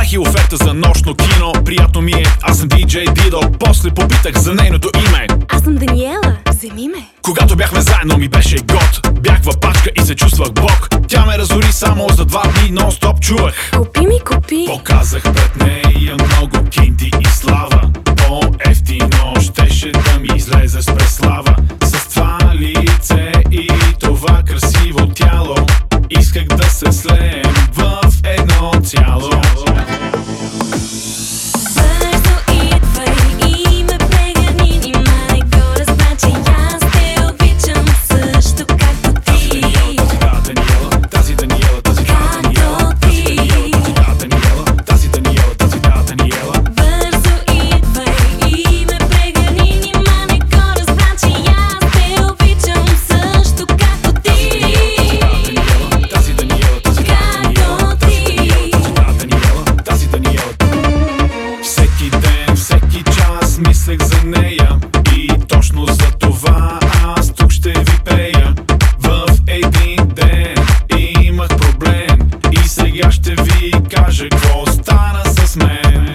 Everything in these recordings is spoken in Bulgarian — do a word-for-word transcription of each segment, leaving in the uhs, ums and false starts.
Видях и оферта за нощно кино. Приятно ми е, аз съм диджей Дидо. После попитах за нейното име. Аз съм Даниела, вземи ме. Когато бяхме заедно ми беше год. Бях в пачка и се чувствах бог. Тя ме разори само за два дни, нон-стоп чувах. Купи ми, купи. Показах пред нея много кинти и слава. По-ефтино щеше да ми излезе с преслава. С това лице и това красиво тяло исках да се слеем в едно цяло. Мислех за нея и точно за това аз тук ще ви пея. В един ден имах проблем и сега ще ви кажа какво стана с мен.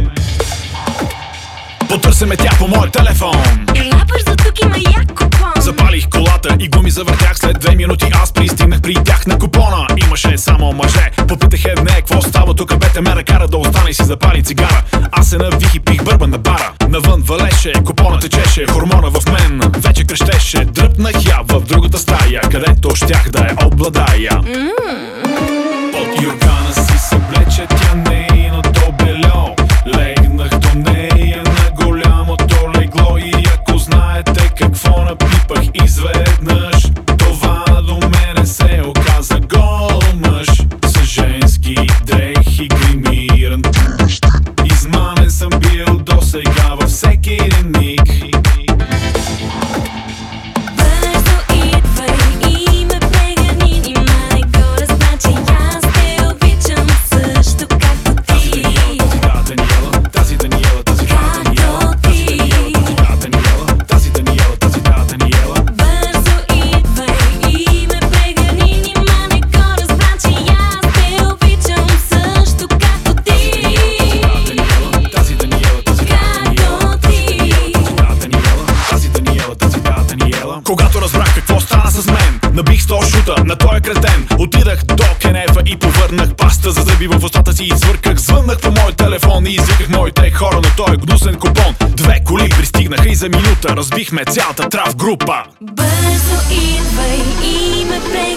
Потърсеме тя по моя телефон. Ела бързо, тук има як купон. Запалих колата и гуми завъртях. След две минути аз пристигнах при тях на купона. Имаше само мъже. Попитах е не, какво става тук, бе те ме накара да остане и си запали цигара. Аз се навих и пих бърбан на бара. Навън валеше, купона течеше, хормона в мен вече крещеше. Дръпнах я в другата стая, където щях да я обладая. mm. Под юргана си съблече тя нейното бельо. Легнах до нея на голямото легло. И ако знаете какво напипах изведнъж, това до мене се оказа гол мъж с женски дрехи гримиран. Измамен съм бил до сега във всеки един миг. Бързо идвай и ме прегърни, нима не го разбра, че аз те обичам също както ти. Да, Даниела, тази Даниела, тази да, Даниела, тази Даниела, тази да, Даниела. Бързо идвай и ме прегърни, нима не го разбра, че аз те обичам също както ти. Тази Даниела, тази да, Даниела, тази Даниела, тази да, Даниела. Когато разбрах какво стана с мен, набих сто шута на този кретен. Отидах до Кенефа и повърнах паста за зъби в устата си и свърках. Звъннах по мой телефон и извиках моите хора на този гнусен купон. Две коли пристигнаха и за минута разбихме цялата трав група. Бързо идвай и ме прегърни.